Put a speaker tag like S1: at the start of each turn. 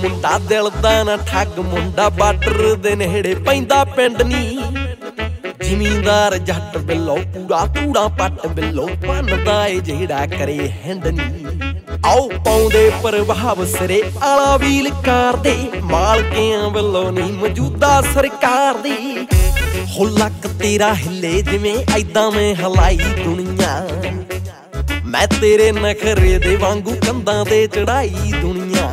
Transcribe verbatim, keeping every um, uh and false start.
S1: ਮੁੰਡਾ ਦਿਲ ਦਾ ਨਾ ਠੱਗ ਮੁੰਡਾ ਬਾਰਡਰ ਦੇ ਨੇੜੇ ਪੈਂਦਾ ਪਿੰਡ ਨੀ ਜ਼ਿਮੀਂਦਾਰ ਜੱਟ ਬਿੱਲੋ ਪੂਰਾ ਧੂੜਾ ਪੱਟ ਬਿੱਲੋ ਭੰਨਦਾ ਏ ਜਿਹੜਾ ਕਰੇ ਹਿੰਡ ਨੀ ਆਓ ਪਾਉਂਦੇ ਪ੍ਰਭਾਵ ਸਿਰੇ ਆਲਾ ਵੀਲ ਕਾਰ ਦੇ ਮਾਲਕਿਆਂ ਵੱਲੋਂ ਨੀ ਮੌਜੂਦਾ ਸਰਕਾਰ ਦੀ ਹੋ ਲੱਕ ਤੇਰਾ ਹਿੱਲੇ ਜਿਵੇਂ ਐਦਾਂ ਮੈਂ ਹਲਾਈ ਦੁਨੀਆ ਮੈਂ ਤੇਰੇ ਨਖਰੇ ਦੇ ਵਾਂਗੂ ਕੰਧਾਂ ਤੇ ਚੜਾਈ ਦੁਨੀਆ